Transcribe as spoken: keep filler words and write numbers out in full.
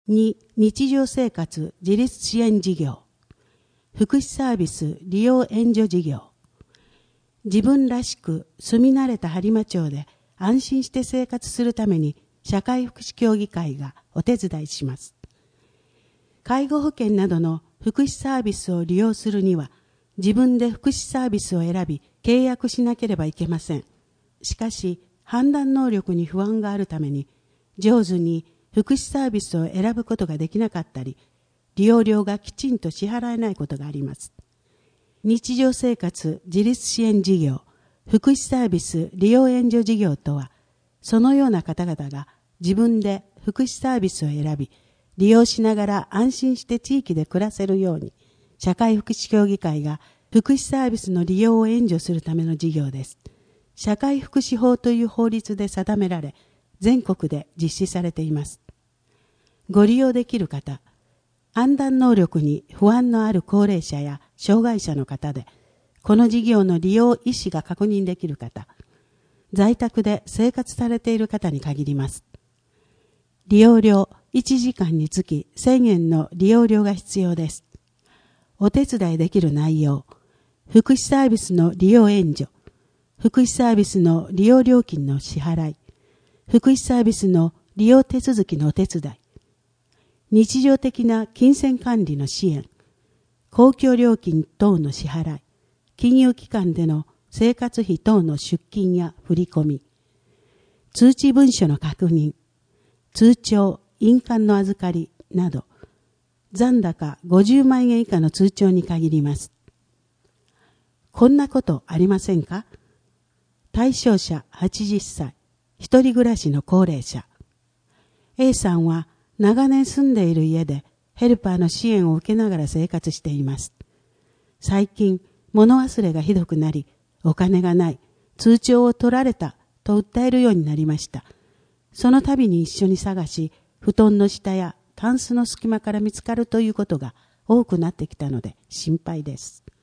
に、日常生活自立支援事業。福祉サービス利用援助事業。自分らしく住み慣れた播磨町で安心して生活するために社会福祉協議会がお手伝いします。介護保険などの福祉サービスを利用するには、自分で福祉サービスを選び契約しなければいけません。しかし、判断能力に不安があるために、上手に福祉サービスを選ぶことができなかったり、利用料がきちんと支払えないことがあります。日常生活自立支援事業、福祉サービス利用援助事業とは、そのような方々が自分で福祉サービスを選び、利用しながら安心して地域で暮らせるように、社会福祉協議会が福祉サービスの利用を援助するための事業です。社会福祉法という法律で定められ、全国で実施されています。ご利用できる方、判断能力に不安のある高齢者や障害者の方で、この事業の利用意思が確認できる方、在宅で生活されている方に限ります。利用料いちじかんにつきせんえんの利用料が必要です。お手伝いできる内容、福祉サービスの利用援助、福祉サービスの利用料金の支払い、福祉サービスの利用手続きのお手伝い、日常的な金銭管理の支援、公共料金等の支払い、金融機関での生活費等の出金や振り込み、通知文書の確認、通帳、印鑑の預かりなど、残高ごじゅうまんえん以下の通帳に限ります。こんなことありませんか？対象者はちじゅっさい、一人暮らしの高齢者。A さんは長年住んでいる家でヘルパーの支援を受けながら生活しています。最近、物忘れがひどくなり、お金がない、通帳を取られたと訴えるようになりました。その度に一緒に探し、布団の下やタンスの隙間から見つかるということが多くなってきたので心配です。